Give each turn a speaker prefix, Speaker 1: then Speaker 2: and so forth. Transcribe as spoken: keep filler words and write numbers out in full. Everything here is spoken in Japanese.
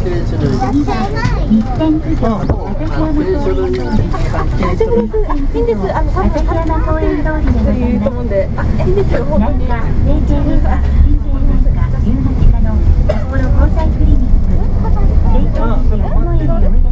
Speaker 1: 日天九条旭山公園通りです。
Speaker 2: 大丈夫です。いいんです。あの、多分
Speaker 1: 旭山公園通りでございます。
Speaker 2: と思うんで、あ、いいんですよ、本当に。
Speaker 1: なんか、レイジェーレーカー、ディージェー なんか、じゅうはちかの札幌交際クリニック。レイトン、安野エリア